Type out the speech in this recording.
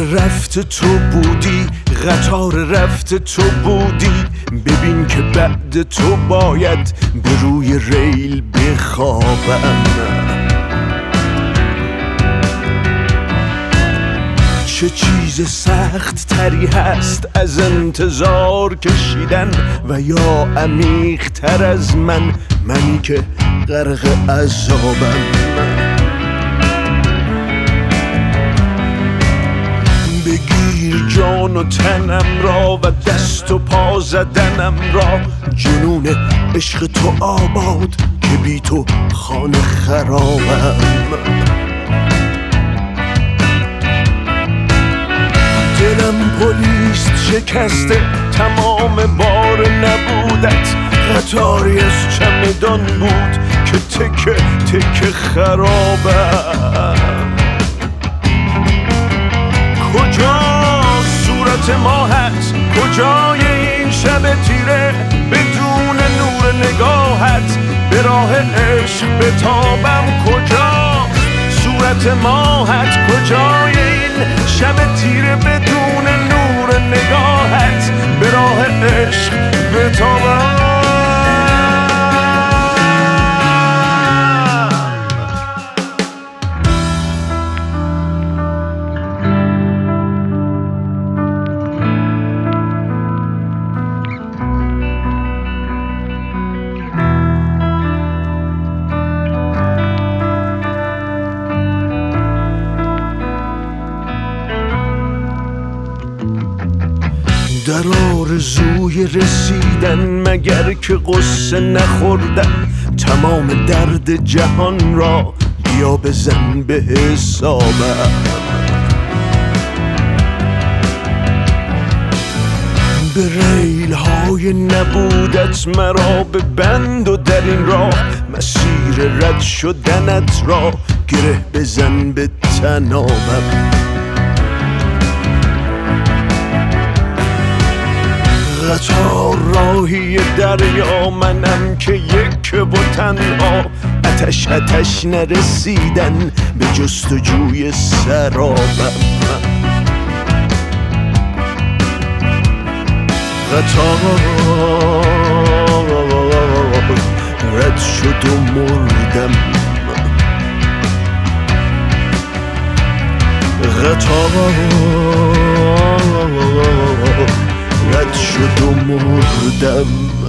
رفت تو بودی، قطار رفت تو بودی، ببین که بعد تو باید به روی ریل بخوابم. چه چیز سخت تری هست از انتظار کشیدن و یا عمیق تر از منی که غرق عذابم. بگیر جان و تنم را و دست و پا زدنم را، جنون عشق تو آباد که بی تو خانه خرابم. دلم پلیس شکسته، تمام بار نبودت قطاری از چمدان بود که تکه تکه خرابم. کجا صورت ماهت، کجای این شب تیره، بدون نور نگاهت به راه عشق بتابم. کجا صورت ماهت، کجای این شب تیره، بدون نور نگاهت به راه عشق بتابم. در آرزوی رسیدن مگر که قصه نخوردم، تمام درد جهان را بیا بزن به حسابم. به ریل های نبودت مرا به بند و در این راه، مسیر رد شدنت را گره بزن به تنابم. قطار راهی دریا، منم که یک و تنها، آتش نرسیدن به جستجوی سرابم. قطار رد شد و مردم، قطار رد شد و مردم.